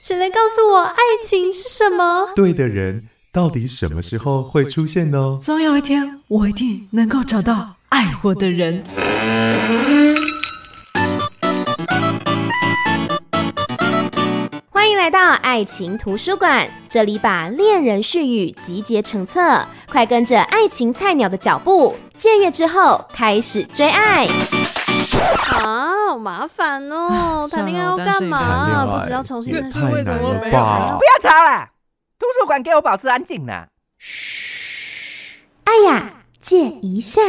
谁来告诉我爱情是什么？ 对的人到底什么时候会出现呢？ 总有一天，我一定能够找到爱我的人。 欢迎来到爱情图书馆，这里把恋人絮语集结成册，快跟着爱情菜鸟的脚步，借阅之后开始追爱。 好麻烦哦，谈恋爱要干嘛？不知道重新认识为什么没有？ 不要吵啦，图书馆给我保持安静啦。 嘘，哎呀，借一下。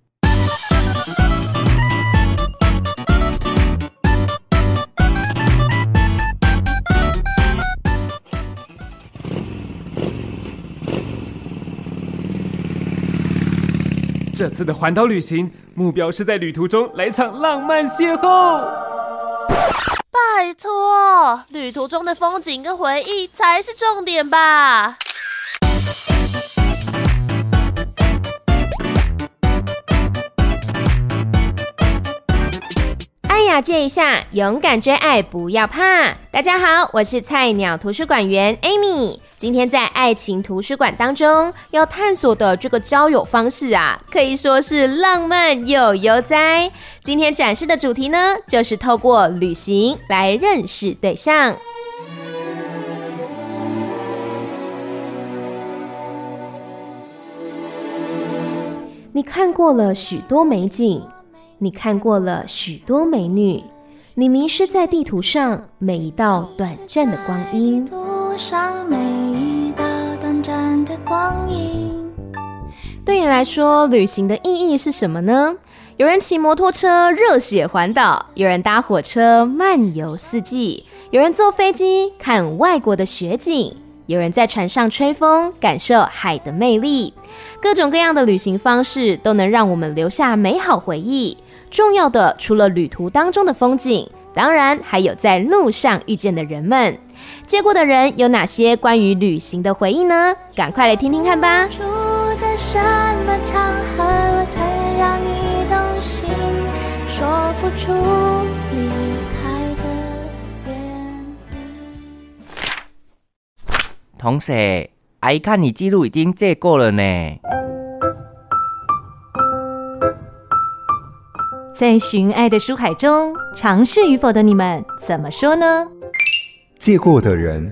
这次的环岛旅行，目标是在旅途中来场浪漫邂逅。 拜托，旅途中的风景跟回忆才是重点吧。 爱呀，借一下，勇敢追爱，不要怕。大家好，我是菜鸟图书馆员 Amy。今天在爱情图书馆当中要探索的这个交友方式啊，可以说是浪漫又悠哉。今天展示的主题呢，就是透过旅行来认识对象。你看过了许多美景，你看过了许多美女，你迷失在地图上每一道短暂的光阴。对你来说，旅行的意义是什么呢？有人骑摩托车热血环岛，有人搭火车漫游四季，有人坐飞机看外国的雪景，有人在船上吹风感受海的魅力。各种各样的旅行方式都能让我们留下美好回忆。重要的除了旅途当中的风景，当然还有在路上遇见的人们。借过的人有哪些关于旅行的回忆呢？赶快来听听看吧。住在什么场合我才让你动心，说不出离开的原因。同学，阿姨看你记录已经借过了呢。 在寻爱的书海中，尝试与否的你们怎么说呢？ 借过的人。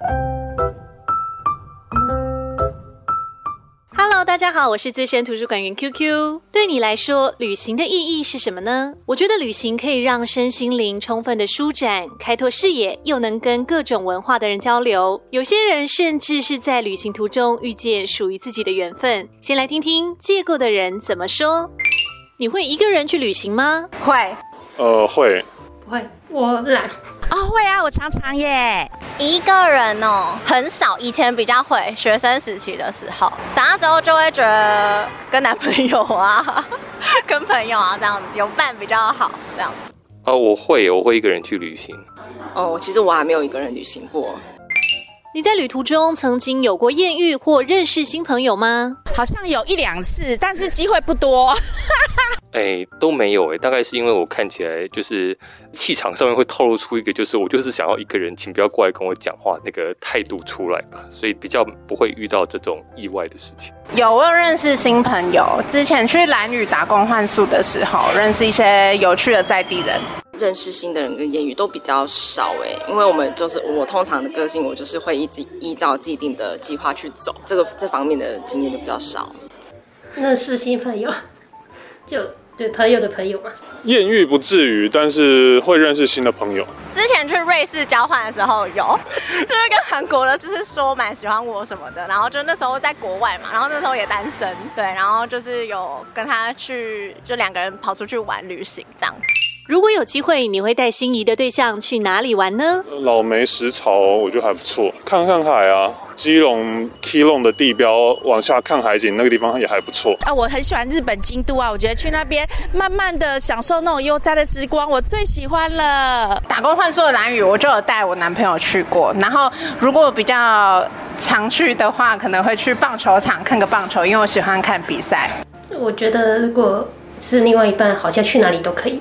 Hello， 大家好，我是资深图书馆员 QQ。对你来说，旅行的意义是什么呢？我觉得旅行可以让身心灵充分的舒展，开拓视野，又能跟各种文化的人交流。有些人甚至是在旅行途中遇见属于自己的缘分。先来听听借过的人怎么说。你会一个人去旅行吗？ 会。 会。 不会，我懒。 会啊，我常常耶。 一个人哦，很少，以前比较会，学生时期的时候，长大之后就会觉得跟男朋友啊，跟朋友啊这样子有伴比较好，这样。 我会一个人去旅行。 其实我还没有一个人旅行过。 你在旅途中曾经有过艳遇或认识新朋友吗？ 好像有1-2次，但是机会不多。 都没有大概是因为我看起来就是气场上面会透露出一个就是我就是想要一个人，请不要过来跟我讲话那个态度出来吧，所以比较不会遇到这种意外的事情。 我有认识新朋友，之前去兰屿打工换宿的时候，认识一些有趣的在地人。认识新的人跟言语都比较少因为我通常的个性，我就是会一直依照既定的计划去走，这方面的经验就比较少。 认识新朋友，就对朋友的朋友嘛。 艳遇不至于，但是会认识新的朋友。 之前去瑞士交换的时候就是跟韩国的就是说蛮喜欢我什么的，然后就那时候在国外嘛，然后那时候也单身，对，然后就是有跟他去，就2个人跑出去玩旅行这样。 如果有机会，你会带心仪的对象去哪里玩呢？ 老梅石槽我觉得还不错，看看海啊，基隆 Keelung 的地标往下看海景，那个地方也还不错。 我很喜欢日本京都啊，我觉得去那边慢慢的享受那种悠哉的时光，我最喜欢了。打工换宿的兰屿，我就有带我男朋友去过，然后如果比较常去的话，可能会去棒球场看个棒球，因为我喜欢看比赛。 我觉得如果是另外一半，好像去哪里都可以吧。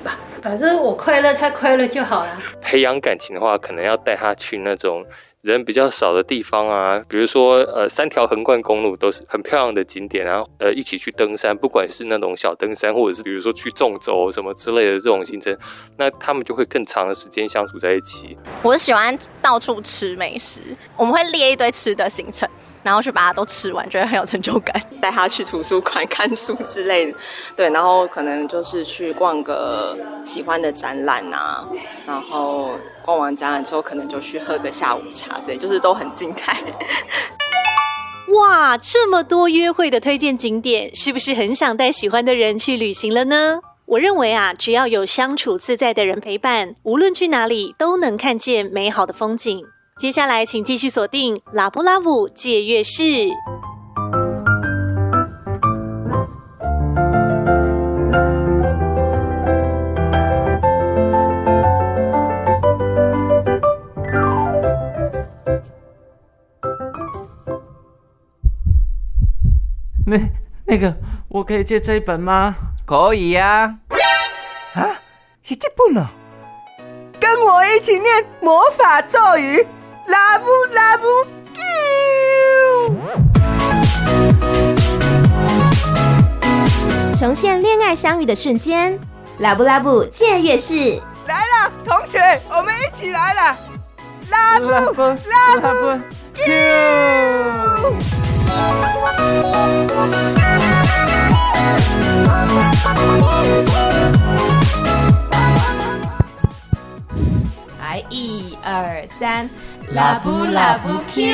反正我快乐，他快乐就好了。 培养感情的话，可能要带他去那种人比较少的地方啊，比如说3条横贯公路都是很漂亮的景点，然后一起去登山，不管是那种小登山，或者是比如说去纵走什么之类的这种行程，那他们就会更长的时间相处在一起。 我喜欢到处吃美食，我们会列一堆吃的行程，然后去把它都吃完，觉得很有成就感。 带他去图书馆看书之类的，对，然后可能就是去逛个喜欢的展览啊，然后逛完展览之后，可能就去喝个下午茶之类，就是都很静态。 哇，这么多约会的推荐景点，是不是很想带喜欢的人去旅行了呢？我认为啊，只要有相处自在的人陪伴，无论去哪里都能看见美好的风景。接下来请继续锁定拉布拉布借阅室。 那个，我可以借这一本吗？ 可以呀。 啊，是这本哦！跟我一起念魔法咒语，拉布拉布啾！重现恋爱相遇的瞬间，拉布拉布借阅室来了，同学，我们一起来了，拉布拉布啾！ 来，1、2、3，拉布拉布 Q。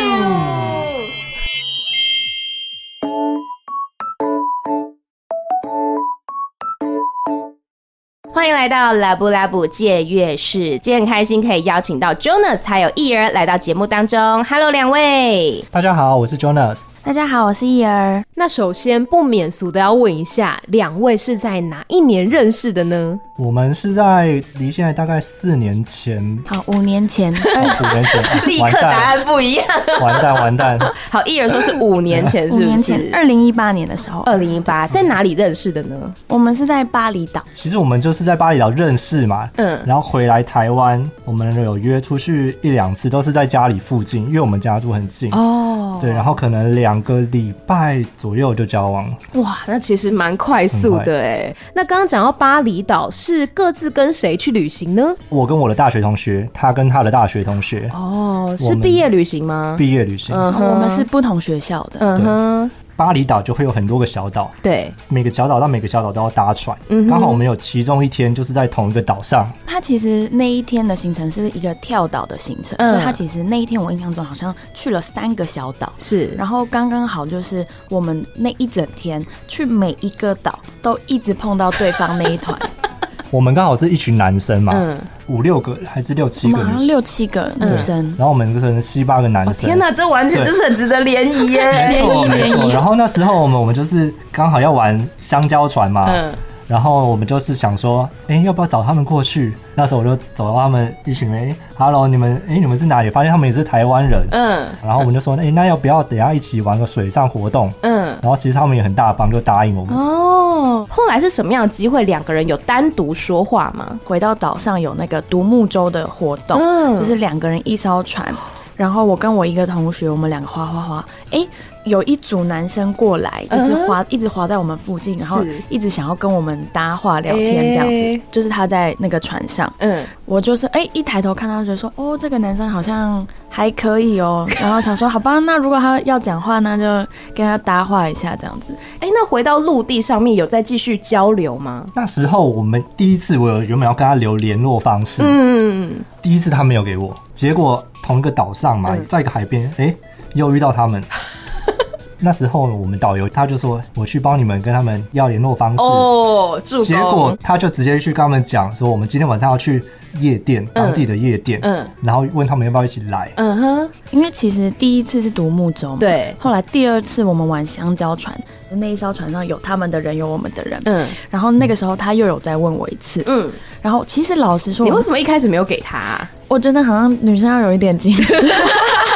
欢迎来到拉布拉布借阅室，今天很开心可以邀请到 Jonas 还有艺儿来到节目当中。Hello， 两位。 大家好，我是 Jonas。 大家好，我是艺儿。 那首先不免俗的要问一下，两位是在哪一年认识的呢？ 我们是在离现在大概4年前。 好，5年前。 5年前， 立刻答案不一样。 完蛋。 好，艺儿说是5年前，是不是 ？2018年的时候。 2018，在哪里认识的呢？ 我们是在巴厘岛。 其实我们就是在巴厘岛认识嘛，然后回来台湾，我们有约出去1、2次，都是在家里附近，因为我们家住很近哦。对，然后可能2个礼拜左右就交往了。 哇，那其实蛮快速的哎。那刚刚讲到巴厘岛，是各自跟谁去旅行呢？ 我跟我的大学同学，他跟他的大学同学。 哦，是毕业旅行吗？ 毕业旅行。 我们是不同学校的。 嗯哼。 巴厘岛就会有很多个小岛， 对， 每个小岛到每个小岛都要搭船。刚好我们有其中1天就是在同一个岛上。 它其实那一天的行程是一个跳岛的行程，所以它其实那一天我印象中好像去了3个小岛， 是， 然后刚刚好就是我们那一整天去每一个岛都一直碰到对方那一团。 我们刚好是一群男生嘛，5、6个还是6、7个女生？ 好像6、7个女生， 然后我们可能7、8个男生。 天哪，这完全就是很值得联谊耶！ 没错。然后那时候我们就是刚好要玩香蕉船嘛，然后我们就是想说，要不要找他们过去？那时候我就走到他们一群人，Hello， 你们是哪里？发现他们也是台湾人，然后我们就说，那要不要等一下一起玩个水上活动？然后其实他们也很大方，就答应我们。 哦，后来是什么样的机会，2个人有单独说话吗？ 回到岛上有那个独木舟的活动，就是2个人1艘船，然后我跟我一个同学，我们2个划，有一组男生过来，就是一直滑在我们附近，然后一直想要跟我们搭话聊天这样子，就是他在那个船上，我就是一抬头看到就觉得说，哦，这个男生好像还可以哦，然后想说好吧，那如果他要讲话，那就跟他搭话一下这样子。 那回到陆地上面有再继续交流吗？ 那时候我们第一次我原本要跟他留联络方式，第一次他没有给我，结果同一个岛上嘛，在一个海边，又遇到他们。那时候我们导游他就说，我去帮你们跟他们要联络方式哦，助攻。 结果他就直接去跟他们讲说，我们今天晚上要去夜店，当地的夜店，然后问他们要不要一起来。 因为其实第一次是独木舟嘛， 对， 后来第2次我们玩香蕉船，那一艘船上有他们的人，有我们的人，然后那个时候他又有再问我1次，然后其实老实说， 你为什么一开始没有给他？ 我真的好像女生要有一点矜持。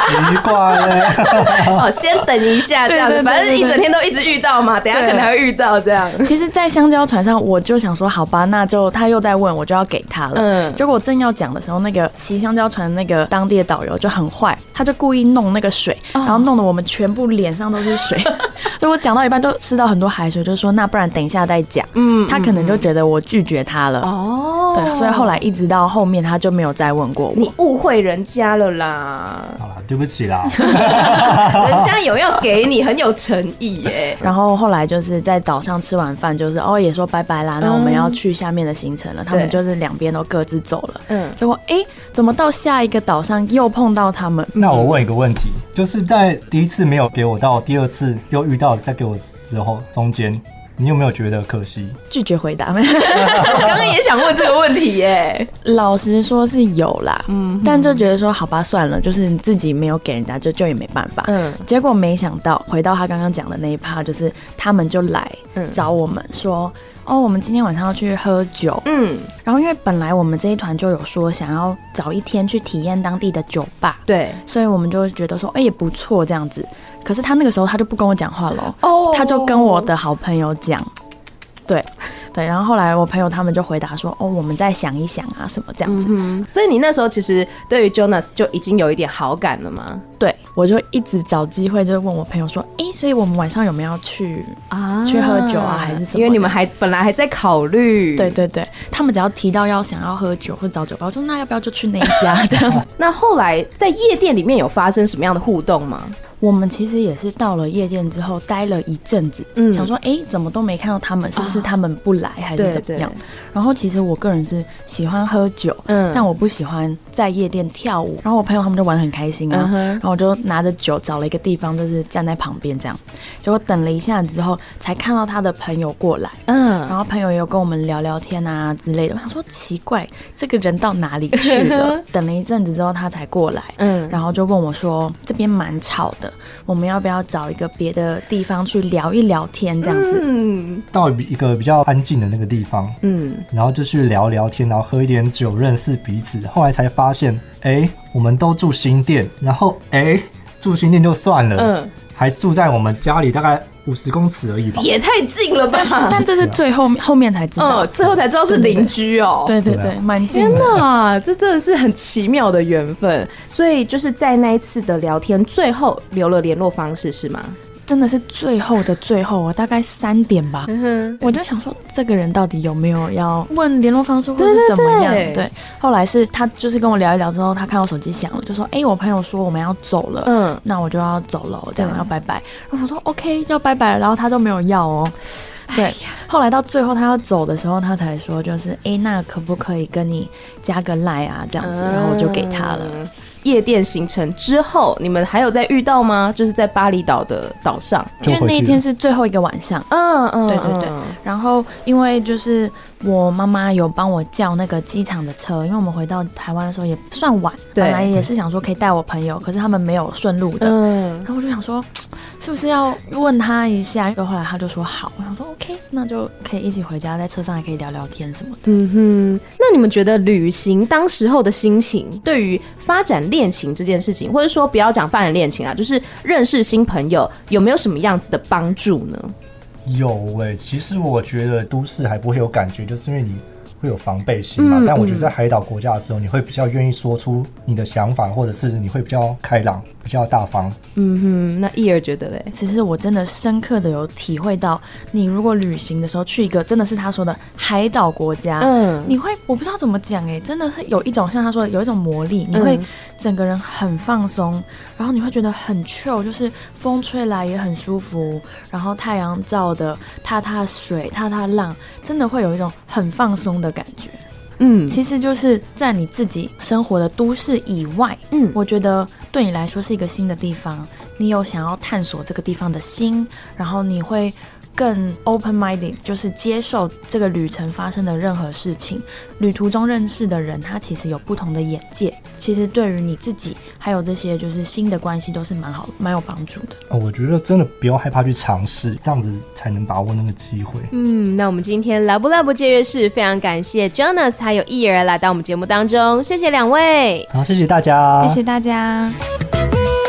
奇怪嘞。 先等一下这样子，反正一整天都一直遇到嘛，等一下可能还会遇到这样。 其实，在香蕉船上，我就想说，好吧，那就他又在问，我就要给他了。结果我正要讲的时候，那个骑香蕉船那个当地的导游就很坏，他就故意弄那个水，然后弄得我们全部脸上都是水。所以我讲到一半就吃到很多海水，就说那不然等一下再讲。他可能就觉得我拒绝他了。对，所以后来一直到后面他就没有再问过我。 你误会人家了啦。 好啦，对不起啦。 人家有要给你，很有诚意耶。 然后后来就是在岛上吃完饭，就是也说拜拜啦，那我们要去下面的行程了。他们就是两边都各自走了。结果怎么到下一个岛上又碰到他们？ 那我问一个问题，就是在第一次没有给我到，第二次又遇到再给我的时候，中间你有没有觉得可惜？ 拒绝回答。 我刚刚也想问这个问题耶。 老实说是有啦，但就觉得说好吧，算了，就是你自己没有给人家，就也没办法。结果没想到回到他刚刚讲的那一趴，就是他们就来找我们说。我们今天晚上要去喝酒。然后因为本来我们这一团就有说想要找一天去体验当地的酒吧， 对， 所以我们就觉得说也不错这样子。可是他那个时候他就不跟我讲话了，他就跟我的好朋友讲，对，然后后来我朋友他们就回答说我们再想一想啊什么这样子。 所以你那时候其实对于 Jonas 就已经有一点好感了吗？ 对，我就一直找机会就问我朋友说所以我们晚上有没有要去喝酒啊还是什么？ 因为你们本来还在考虑。 对，他们只要提到想要喝酒或找酒吧，我说那要不要就去那一家这样。 那后来在夜店里面有发生什么样的互动吗？ 我们其实也是到了夜店之后待了一阵子，想说怎么都没看到他们，是不是他们不来还是怎么样？然后其实我个人是喜欢喝酒，但我不喜欢在夜店跳舞。然后我朋友他们就玩得很开心啊，然后我就拿着酒找了一个地方，就是站在旁边这样。结果等了一下子之后，才看到他的朋友过来，然后朋友也有跟我们聊聊天啊之类的。我想说奇怪，这个人到哪里去了？等了一阵子之后，他才过来，然后就问我说这边蛮吵的。我们要不要找一个别的地方去聊一聊天这样子？ 到一个比较安静的那个地方，然后就去聊聊天，然后喝一点酒，认识彼此。后来才发现，我们都住新店，然后住新店就算了，还住在我们家里大概50公尺而已吧， 也太近了吧？ 但这是最后面才知道， 最后才知道是邻居哦。 对，蛮近的。 天哪，这真的是很奇妙的缘分。所以就是在那一次的聊天，最后留了联络方式是吗？ 真的是最后的最后，我大概3点吧，我就想说这个人到底有没有要问联络方式或是怎么样？对，后来是他就是跟我聊一聊之后，他看到手机响了，就说我朋友说我们要走了，那我就要走了，这样要拜拜。然后我说 OK 要拜拜了，然后他都没有要哦。对，后来到最后他要走的时候，他才说就是那可不可以跟你加个 LINE 啊这样子，然后我就给他了。 夜店行程之后，你们还有再遇到吗？就是在巴厘岛的岛上， 因为那一天是最后一个晚上。对。然后因为就是我妈妈有帮我叫那个机场的车，因为我们回到台湾的时候也算晚，本来也是想说可以带我朋友，可是他们没有顺路的。然后我就想说，是不是要问他一下？后来他就说好，我想说 OK， 那就可以一起回家，在车上也可以聊聊天什么的。 那你们觉得旅行当时候的心情，对于发展恋情这件事情，或者说不要讲发展恋情啊，就是认识新朋友，有没有什么样子的帮助呢？ 有其实我觉得都市还不会有感觉，就是因为你会有防备心嘛。但我觉得在海岛国家的时候，你会比较愿意说出你的想法，或者是你会比较开朗，比较大方。 那义儿觉得嘞？ 其实我真的深刻的有体会到，你如果旅行的时候去一个真的是他说的海岛国家，你会我不知道怎么讲真的是有一种像他说的有一种魔力，你会整个人很放松，然后你会觉得很 chill， 就是风吹来也很舒服，然后太阳照的踏踏水踏踏浪，真的会有一种很放松的感觉。其实就是在你自己生活的都市以外，我觉得对你来说是一个新的地方，你有想要探索这个地方的心，然后你会更 open-minded， 就是接受这个旅程发生的任何事情。旅途中认识的人，他其实有不同的眼界，其实对于你自己还有这些就是新的关系都是蛮好蛮有帮助的。 我觉得真的不要害怕去尝试，这样子才能把握那个机会。 那我们今天来不来不借阅室非常感谢 Jonas 还有义儿来到我们节目当中，谢谢两位。 好，谢谢大家， 谢谢大家。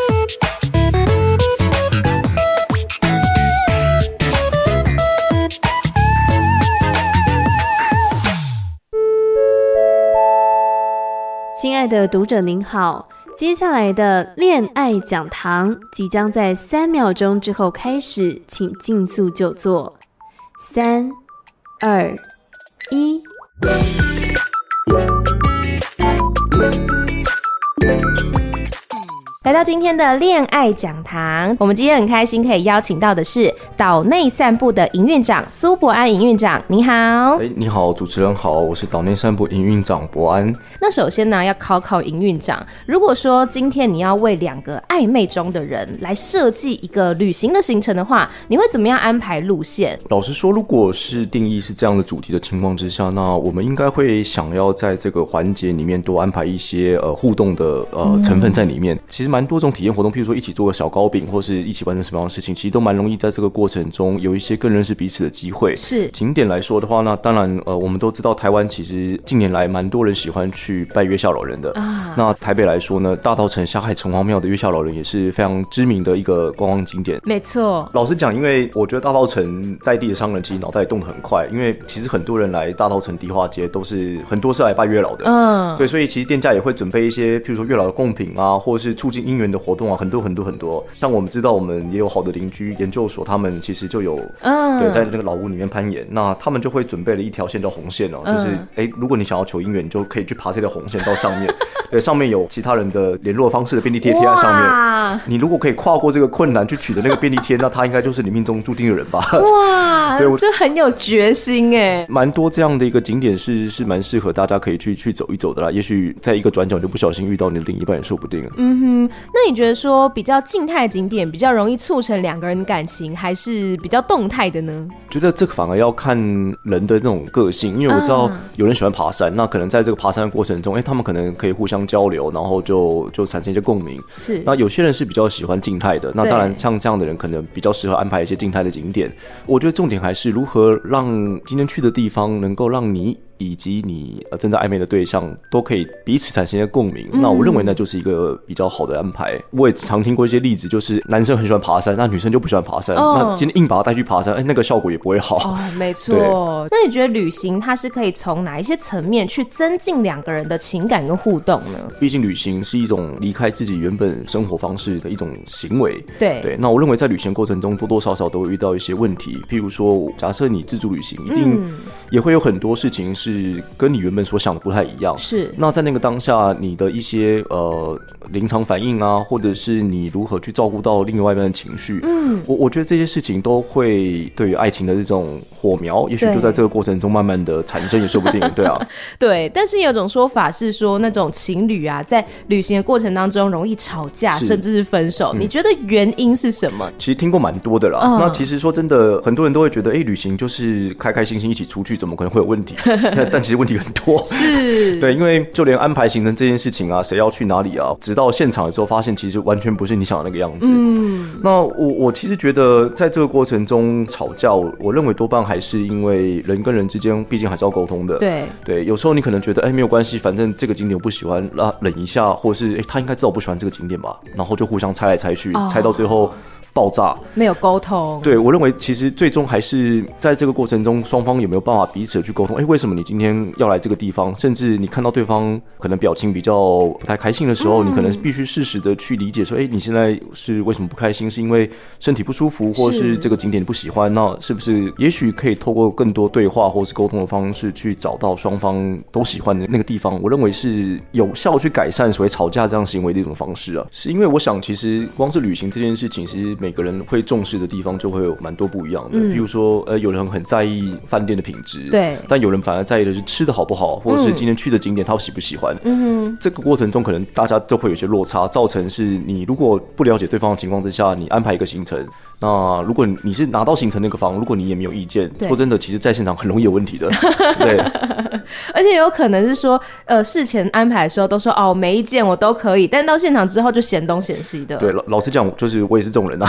亲爱的读者您好，接下来的恋爱讲堂即将在3秒钟之后开始，请尽速就座。3、2、1。 来到今天的恋爱讲堂，我们今天很开心可以邀请到的是岛内散步的营运长苏博安营运长，你好。 你好，主持人好，我是岛内散步营运长博安。 那首先呢，要考营运长，如果说今天你要为2个暧昧中的人来设计一个旅行的行程的话，你会怎么样安排路线？ 老实说，如果是定义是这样的主题的情况之下，那我们应该会想要在这个环节里面多安排一些互动的成分在里面。其实蛮多种体验活动，譬如说一起做个小糕饼，或是一起完成什么样的事情，其实都蛮容易在这个过程中有一些更认识彼此的机会。 是景点来说的话，那当然我们都知道台湾其实近年来蛮多人喜欢去拜月下老人的那台北来说呢，大稻埕霞海城隍庙的月下老人也是非常知名的一个观光景点。 没错， 老实讲，因为我觉得大稻埕在地的商人其实脑袋也动得很快，因为其实很多人来大稻埕迪化街都是很多是来拜月老的，对，所以其实店家也会准备一些譬如说月老的贡品啊，或者是促进姻缘的活动啊，很多。像我们知道，我们也有好的邻居研究所，他们其实就有对在那个老屋里面攀岩，那他们就会准备了一条线叫红线哦，就是如果你想要求姻缘，你就可以去爬这条红线到上面，对，上面有其他人的联络方式的便利贴贴在上面。你如果可以跨过这个困难去取得那个便利贴，那他应该就是你命中注定的人吧？ 哇，对，这很有决心哎。 蛮多这样的一个景点是蛮适合大家可以去走一走的啦。也许在一个转角就不小心遇到你的另一半也说不定。 那你觉得说比较静态景点比较容易促成2个人的感情，还是比较动态的呢？ 觉得这个反而要看人的那种个性，因为我知道有人喜欢爬山，那可能在这个爬山的过程中，他们可能可以互相交流，然后就产生一些共鸣。 是， 那有些人是比较喜欢静态的，那当然像这样的人可能比较适合安排一些静态的景点。我觉得重点还是如何让今天去的地方能够让你以及你正在暧昧的对象都可以彼此产生一些共鸣，那我认为那就是一个比较好的安排。我也常听过一些例子，就是男生很喜欢爬山，那女生就不喜欢爬山，那今天硬把他带去爬山，那个效果也不会好。 没错。那你觉得旅行它是可以从哪一些层面去增进2个人的情感跟互动呢？ 毕竟旅行是一种离开自己原本生活方式的一种行为。 对， 那我认为在旅行过程中多多少少都会遇到一些问题，譬如说假设你自助旅行，一定也会有很多事情是跟你原本所想的不太一样。 是， 那在那个当下，你的一些临场反应啊，或者是你如何去照顾到另外一半的情绪，我觉得这些事情都会对于爱情的这种火苗，也许就在这个过程中慢慢的产生也说不定。对啊， 对。但是有种说法是说，那种情侣啊，在旅行的过程当中容易吵架，甚至是分手。你觉得原因是什么？ 其实听过蛮多的啦。那其实说真的，很多人都会觉得，旅行就是开开心心一起出去，怎么可能会有问题？但其实问题很多。 是， 对，因为就连安排行程这件事情啊，谁要去哪里啊，直到现场的时候发现，其实完全不是你想的那个样子。那我其实觉得，在这个过程中吵架，我认为多半还是因为人跟人之间，毕竟还是要沟通的。对，有时候你可能觉得，没有关系，反正这个景点我不喜欢，忍一下，或者是他应该知道我不喜欢这个景点吧，然后就互相猜来猜去，猜到最后爆炸， 没有沟通。 对，我认为其实最终还是在这个过程中，双方有没有办法彼此去沟通？为什么你今天要来这个地方？甚至你看到对方可能表情比较不太开心的时候，你可能必须适时的去理解说，你现在是为什么不开心？是因为身体不舒服，或是这个景点你不喜欢？那是不是也许可以透过更多对话或是沟通的方式，去找到双方都喜欢的那个地方？我认为是有效去改善所谓吵架这样行为的一种方式啊。是因为我想，其实光是旅行这件事情，其实每个人会重视的地方就会有蛮多不一样的。比如说，有人很在意饭店的品质， 对， 但有人反而在意的是吃的好不好，或者是今天去的景点他喜不喜欢。这个过程中可能大家都会有一些落差，造成是你如果不了解对方的情况之下，你安排一个行程，那如果你是拿到行程那个方，如果你也没有意见，说真的，其实在现场很容易有问题的。对， 而且有可能是说，事前安排的时候都说没意见我都可以，但到现场之后就嫌东嫌西的。 对，老实讲，就是我也是这种人啊。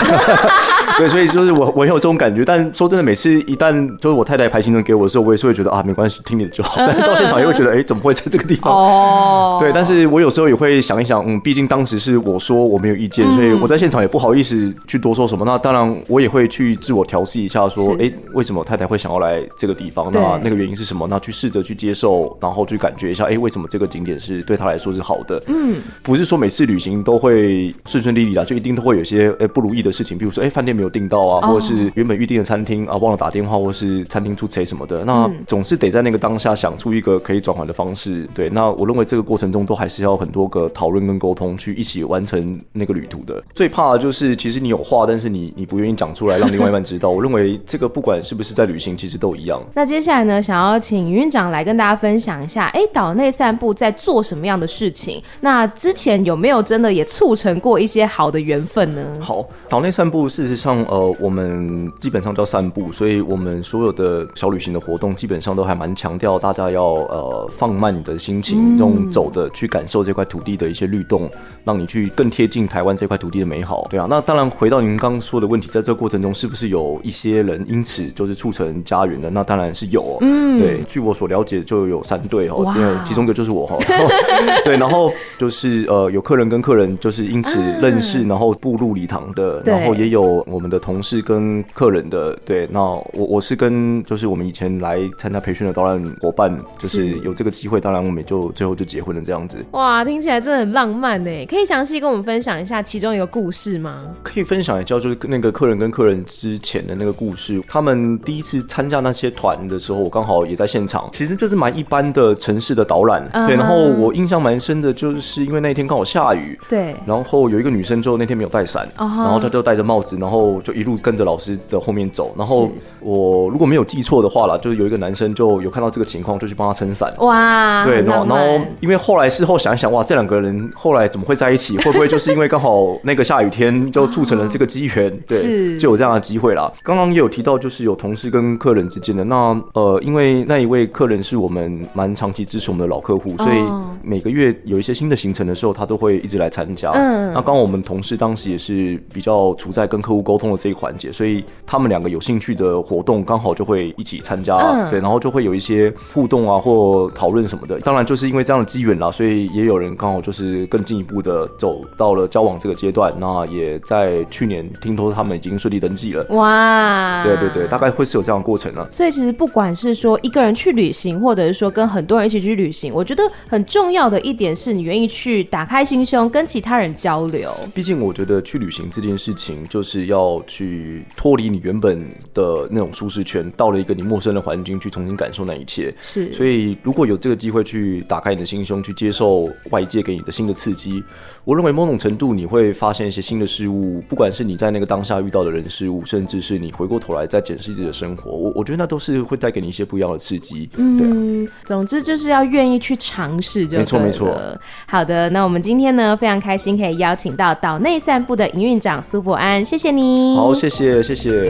对，所以就是我很有这种感觉。但说真的，每次一旦就是我太太排行程给我的时候，我也是会觉得啊，没关系，听你的就好。但是到现场也会觉得，怎么会在这个地方？哦，对。但是我有时候也会想一想，毕竟当时是我说我没有意见，所以我在现场也不好意思去多说什么。那当然，我也会去自我调试一下，说，为什么太太会想要来这个地方？那个原因是什么？那去试着去接受，然后去感觉一下，为什么这个景点是对他来说是好的？不是说每次旅行都会顺顺利利啦，就一定都会有一些不如意的事情，比如说饭店没有订到啊，或者是原本预定的餐厅啊忘了打电话，或是餐厅出差什么的，那总是得在那个当下想出一个可以转换的方式。对，那我认为这个过程中都还是要很多个讨论跟沟通，去一起完成那个旅途的。最怕的就是其实你有话，但是你不愿意讲出来让另外一半知道。我认为这个不管是不是在旅行，其实都一样。 那接下来呢，想要请云长来跟大家分享一下，岛内散步在做什么样的事情？那之前有没有真的也促成过一些好的缘分呢？ 好，岛内散步事实上我们基本上叫散步，所以我们所有的小旅行的活动基本上都还蛮强调大家要放慢你的心情，用走的去感受这块土地的一些律动，让你去更贴近台湾这块土地的美好。对啊，那当然回到您刚刚说的问题，在这个过程中是不是有一些人因此就是促成家园的？那当然是有。对，据我所了解就有3对因为其中一个就是我对，然后就是有客人跟客人就是因此认识，然后步入礼堂的，然后也有我们的同事跟客人的。对，那我是跟就是我们以前来参加培训的导览伙伴，就是有这个机会，当然我们就最后就结婚了这样子。 哇，听起来真的很浪漫耶！可以详细跟我们分享一下其中一个故事吗？ 可以分享一下，就是那个客人跟客人之前的那个故事。他们第一次参加那些团的时候，我刚好也在现场。其实就是蛮一般的城市的导览，对。然后我印象蛮深的，就是因为那天刚好下雨，对。然后有一个女生就那天没有带伞，然后她就戴着帽子，然后就一路跟着老师的后面走。然后我如果没有记错的话啦，就是有一个男生就有看到这个情况，就去帮他撑伞。哇，对。然后因为后来事后想一想，哇，这2个人后来怎么会在一起？会不会就是因为刚好那个下雨天就促成了这个机缘？对，就有这样的机会啦。刚刚也有提到，就是有同事跟客人之间的那因为那一位客人是我们蛮长期支持我们的老客户，所以每个月有一些新的行程的时候，他都会一直来参加。那刚刚我们同事当时也是比较处在跟客户沟通的这一环节，所以他们2个有兴趣的活动刚好就会一起参加。对，然后就会有一些互动啊或讨论什么的。当然就是因为这样的机缘啦，所以也有人刚好就是更进一步的走到了交往这个阶段。那也在去年听说他们已经顺利登记了。哇，对对对，大概会是有这样的过程啊。 所以其实不管是说一个人去旅行，或者是说跟很多人一起去旅行，我觉得很重要的一点是你愿意去打开心胸跟其他人交流。 毕竟我觉得去旅行这件事情就是要去脱离你原本的那种舒适圈，到了一个你陌生的环境去重新感受那一切。是，所以如果有这个机会去打开你的心胸，去接受外界给你的新的刺激，我认为某种程度你会发现一些新的事物，不管是你在那个当下遇到的人事物，甚至是你回过头来再检视自己的生活，我觉得那都是会带给你一些不一样的刺激。对啊， 总之就是要愿意去尝试就对了。没错没错。好的，那我们今天呢非常开心可以邀请到岛内散步的营运长苏博安，谢谢你。 好，谢谢谢谢。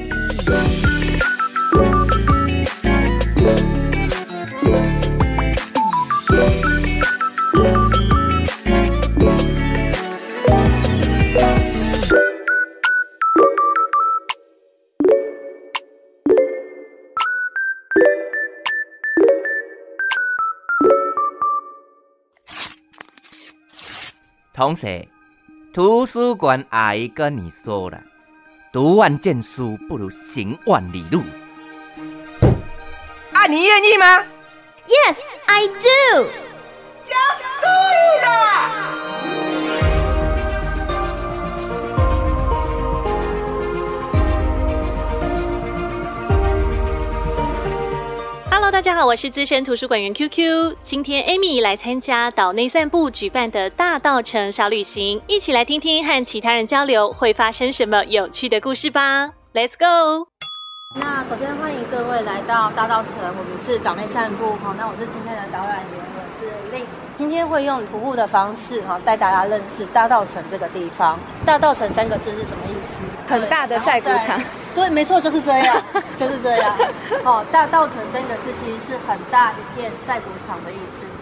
同学，图书馆阿姨跟你说了，读万卷书不如行万里路。 啊，你愿意吗 ？Yes, I do. Just do it! Hello， 大家好，我是资深图书馆员 QQ。今天 Amy 来参加岛内散步举办的大稻埕小旅行，一起来听听和其他人交流会发生什么有趣的故事吧。Let's go！ 那首先欢迎各位来到大稻埕，我们是岛内散步。好，那我是今天的导览员，我是 Lin。今天会用徒步的方式带大家认识大稻埕这个地方。大稻埕3个字是什么意思？ 很大的晒谷场。 对，没错，就是这样，就是这样。大稻埕3个字其实是很大一片晒谷场的意思。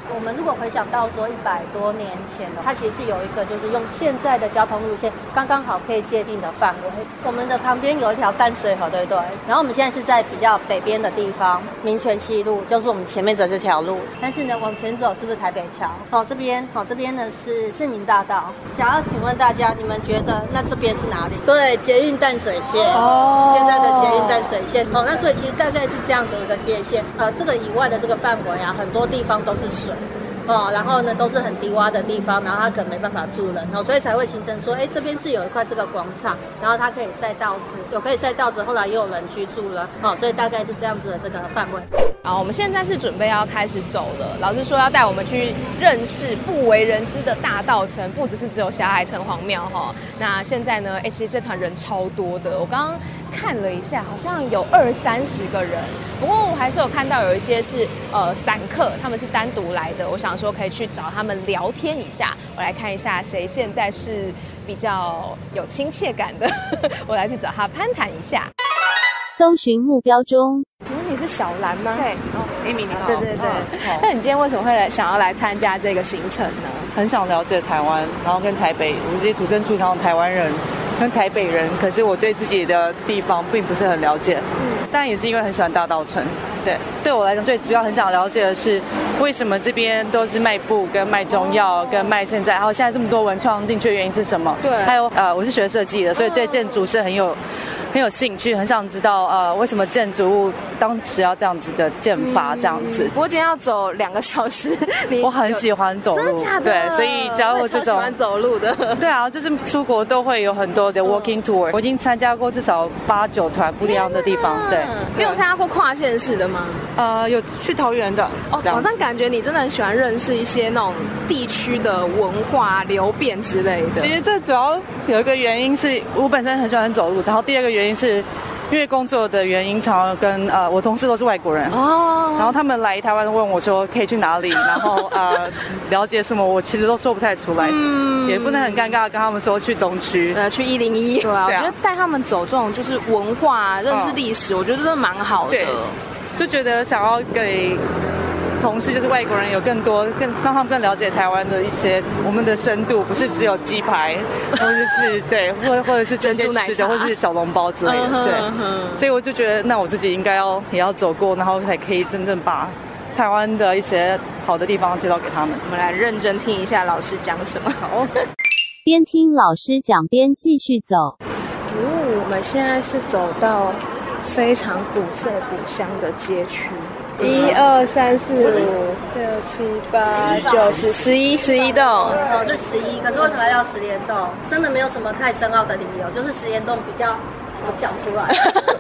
我们如果回想到说100多年前它其实是有一个就是用现在的交通路线刚刚好可以界定的范围。我们的旁边有一条淡水河，对不对？然后我们现在是在比较北边的地方，民权西路就是我们前面的这条路。但是呢，往前走是不是台北桥？这边呢是市民大道。想要请问大家，你们觉得那这边是哪里？对，捷运淡水线。现在的捷运淡水线。那所以其实大概是这样子一个界限。这个以外的这个范围啊，很多地方都是水。然后呢都是很低洼的地方，然后它可能没办法住人，所以才会形成说，这边是有一块这个广场，然后它可以晒稻子，有可以晒稻子，后来也有人居住了，所以大概是这样子的这个范围。 好，我们现在是准备要开始走了。老师说要带我们去认识不为人知的大稻埕，不只是只有霞海城隍庙哈。那现在呢，其实这团人超多的，我刚刚看了一下，好像有20-30个人。不过我还是有看到有一些是散客，他们是单独来的。我想说可以去找他们聊天一下。我来看一下谁现在是比较有亲切感的，我来去找他攀谈一下。 搜寻目标中。 你是小兰吗？ 对，Amy 你好。 对。那你今天为什么会想要来参加这个行程呢？ 很想了解台湾，然后跟台北，我是土生土长的台湾人，跟台北人，可是我对自己的地方并不是很了解。但也是因为很喜欢大稻埕。对我来讲，最主要很想了解的是，为什么这边都是卖布、跟卖中药、跟卖现在，还有现在这么多文创进去的原因是什么？对，还有我是学设计的，所以对建筑是很有兴趣，很想知道为什么建筑物当时要这样子的建法这样子。 不过今天要走2个小时， 我很喜欢走路，真的假的？对，所以只要我这种喜欢走路的， 对啊，就是出国都会有很多的 walking tour，我已经参加过至少8、9团不一样的地方。对， 你有参加过跨县市的吗？ 有去桃园的。 好像感觉你真的很喜欢认识一些那种地区的文化流变之类的。 其实这主要有一个原因是我本身很喜欢走路，然后第二个原因是因为工作的原因，常常跟我同事都是外国人然后他们来台湾问我说可以去哪里，然后了解什么，我其实都说不太出来，也不能很尴尬跟他们说去东区， 去101。对啊，我觉得带他们走这种就是文化、认识历史，我觉得真的蛮好的。 就觉得想要给同事就是外国人有更让他们更了解台湾的一些我们的深度，不是只有鸡排，或者是或者是珍珠奶茶，或者是小笼包之类的。对，所以我就觉得那我自己应该也要走过，然后才可以真正把台湾的一些好的地方介绍给他们。 我们来认真听一下老师讲什么。好， 边听老师讲边继续走。 我们现在是走到非常古色古香的街区。1、2、3、4、5、6、7、8、9、10、11栋。 这11，可是为什么要10联栋？真的没有什么太深奥的理由，就是10联栋比较好讲出来。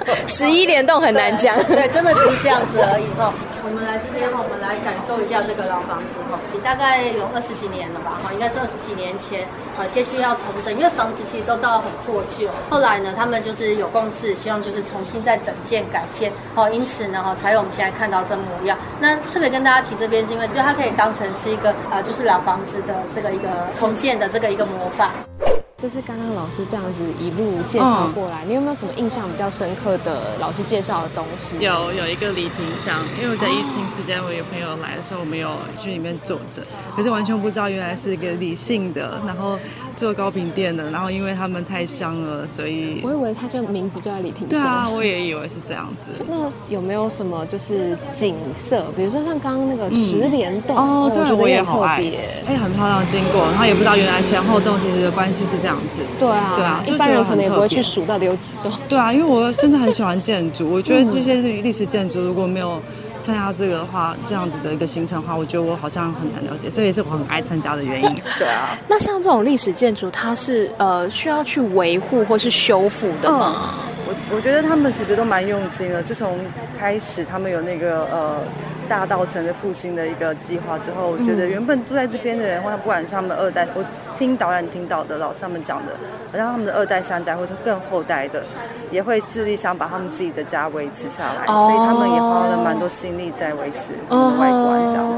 11联栋很难讲。 对，真的只是这样子而已我们来这边我们来感受一下这个老房子也大概有20几年了吧应该是20几年前街区要重整，因为房子其实都到很破旧。后来呢，他们就是有共识，希望就是重新再整建改建因此呢才有我们现在看到这模样。那特别跟大家提这边是因为就它可以当成是一个就是老房子的这个一个重建的这个一个模范。 就是刚刚老师这样子一路介绍过来，你有没有什么印象比较深刻的老师介绍的东西？ 有一个礼亭箱，因为我在疫情之间，我有朋友来的时候，我们有去里面坐着，可是完全不知道原来是一个理性的，然后做糕饼店的，然后因为他们太香了，所以我以为他名字就在礼亭箱。对啊，我也以为是这样子。 那有没有什么就是景色，比如说像刚刚那个10联栋对，我也好爱，很漂亮，经过，然后也不知道原来前后栋其实的关系是这样。 对啊，一般人可能也不会去数到底有几栋。 对啊，因为我真的很喜欢建筑，我觉得这些历史建筑如果没有参加这个的话，这样子的一个行程的话，我觉得我好像很难了解，所以也是我很爱参加的原因。对啊， 那像这种历史建筑，它是需要去维护或是修复的吗？ 我觉得他们其实都蛮用心的。自从开始他们有那个大稻埕的复兴的一个计划之后，我觉得原本住在这边的人，或者不管是他们的2代，我听导览听到的老师他们讲的，好像他们的2代、3代或者更后代的，也会致力想把他们自己的家维持下来，所以他们也花了蛮多心力在维持外观这样子。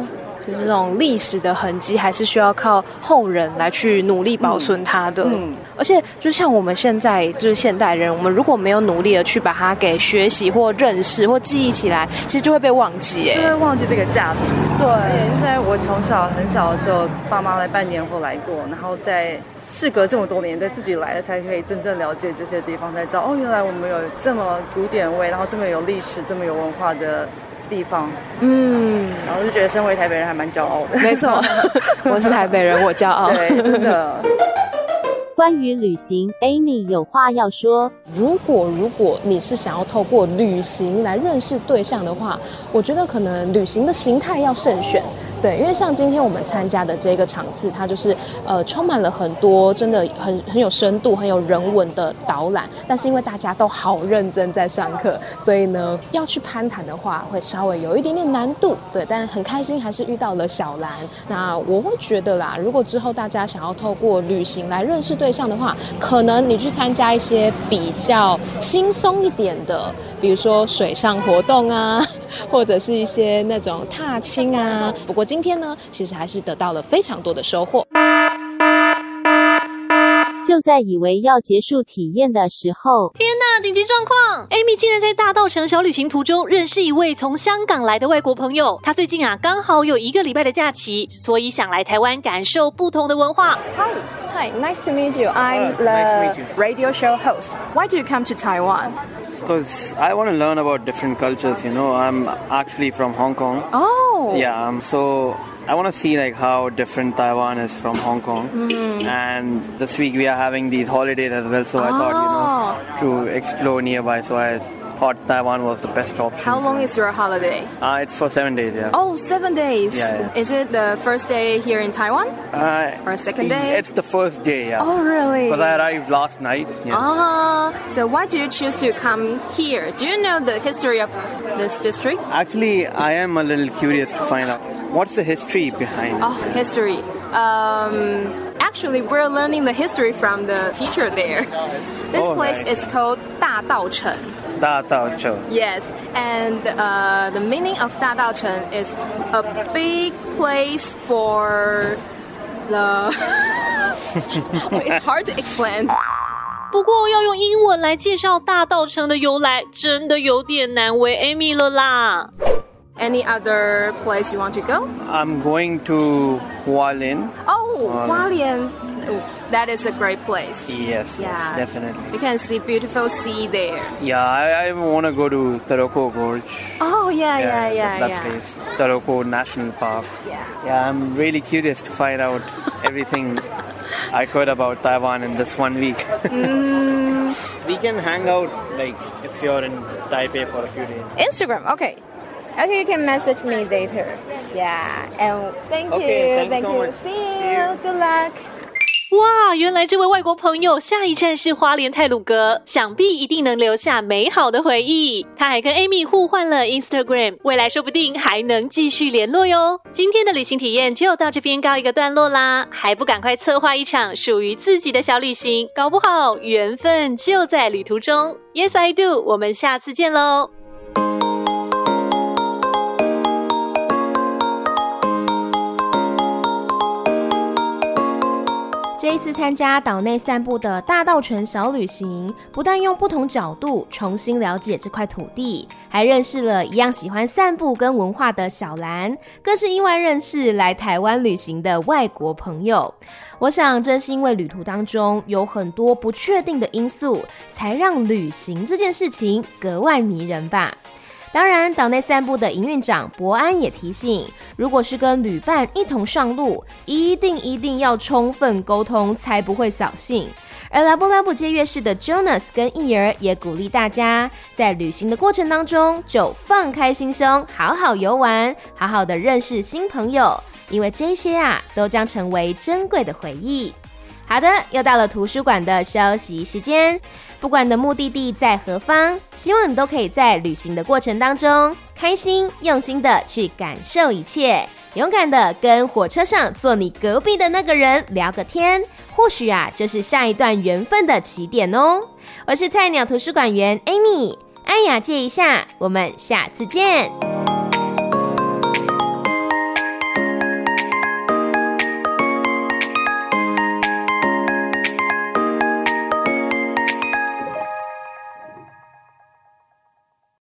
就是这种历史的痕迹，还是需要靠后人来去努力保存它的。而且就像我们现在就是现代人，我们如果没有努力的去把它给学习或认识或记忆起来，其实就会被忘记， 就会忘记这个价值。 对， 虽然我从小很小的时候，爸妈来办年货来过，然后在事隔这么多年，在自己来了才可以真正了解这些地方，才知道哦，原来我们有这么古典味，然后这么有历史、这么有文化的地方。然后就觉得身为台北人还蛮骄傲的。 没错，我是台北人，我骄傲。 对，真的。 关于旅行 ，Amy 有话要说。 如果你是想要透过旅行来认识对象的话，我觉得可能旅行的形态要慎选。对，因为像今天我们参加的这个场次，它就是充满了很多真的很有深度、很有人文的导览。但是因为大家都好认真在上课，所以呢，要去攀谈的话，会稍微有一点点难度。对，但很开心还是遇到了小兰。那我会觉得啦，如果之后大家想要透过旅行来认识对象的话，可能你去参加一些比较轻松一点的，比如说水上活动啊。或者是一些那种踏青啊，不过今天呢，其实还是得到了非常多的收获。 就在以为要结束体验的时候， 天哪！紧急状况 ！Amy 竟然在大稻埕小旅行途中认识一位从香港来的外国朋友。他最近刚好有1个礼拜的假期，所以想来台湾感受不同的文化。 Hi, nice to meet you. I'm the radio show host. Why do you come to Taiwan? Because I want to learn about different cultures, I'm actually from Hong Kong. Oh. Yeah, so I want to see how different Taiwan is from Hong Kong. And this week we are having these holidays as well, so I thought, to explore nearby, so I thought Taiwan was the best option. How long is your holiday? It's for 7 days, yeah. Oh, 7 days. Yeah. Is it the first day here in Taiwan? Or second day? It's the first day, yeah. Oh, really? Because I arrived last night. Yeah. So why do you choose to come here? Do you know the history of this district? Actually, I am a little curious to find out. What's the history behind it? Oh, history. Actually, we're learning the history from the teacher there. This place is called 大稻埕. 大稻埕. Yes, and the meaning of 大稻埕 is a big place for the... It's hard to explain. 不过要用英文来介绍大稻埕的由来，真的有点难为 Amy 了啦。 Any other place you want to go? I'm going to Hualien. Oh, Hualien. That is a great place. Yes, yeah. Yes, definitely. You can see beautiful sea there. Yeah, I want to go to Taroko Gorge. Oh, yeah. That place. Taroko National Park. Yeah, I'm really curious to find out everything I could about Taiwan in this 1 week. We can hang out, if you're in Taipei for a few days. Instagram, okay. Okay, you can message me later. Yeah, and thank you. Okay, thank so you. much. See you. Good luck. 哇，原来这位外国朋友下一站是花莲太鲁阁，想必一定能留下美好的回忆。他还跟 Amy 互换了 Instagram， 未来说不定还能继续联络哟。今天的旅行体验就到这边告一个段落啦，还不赶快策划一场属于自己的小旅行，搞不好缘分就在旅途中。Yes, I do。我们下次见喽。 这一次参加岛内散步的大稻埕小旅行，不但用不同角度重新了解这块土地，还认识了一样喜欢散步跟文化的小兰，更是意外认识来台湾旅行的外国朋友。我想正是因为旅途当中有很多不确定的因素，才让旅行这件事情格外迷人吧。当然，岛内散步的营运长博安也提醒，如果是跟旅伴一同上路，一定要充分沟通，才不会扫兴。而拉布拉布街乐室的 Jonas 跟义儿也鼓励大家，在旅行的过程当中就放开心胸，好好游玩，好好的认识新朋友，因为这些都将成为珍贵的回忆。好的，又到了图书馆的休息时间。不管你的目的地在何方，希望你都可以在旅行的过程当中，开心用心的去感受一切，勇敢的跟火车上坐你隔壁的那个人聊个天，或许就是下一段缘分的起点哦。我是菜鸟图书馆员 Amy， 安雅借一下，我们下次见。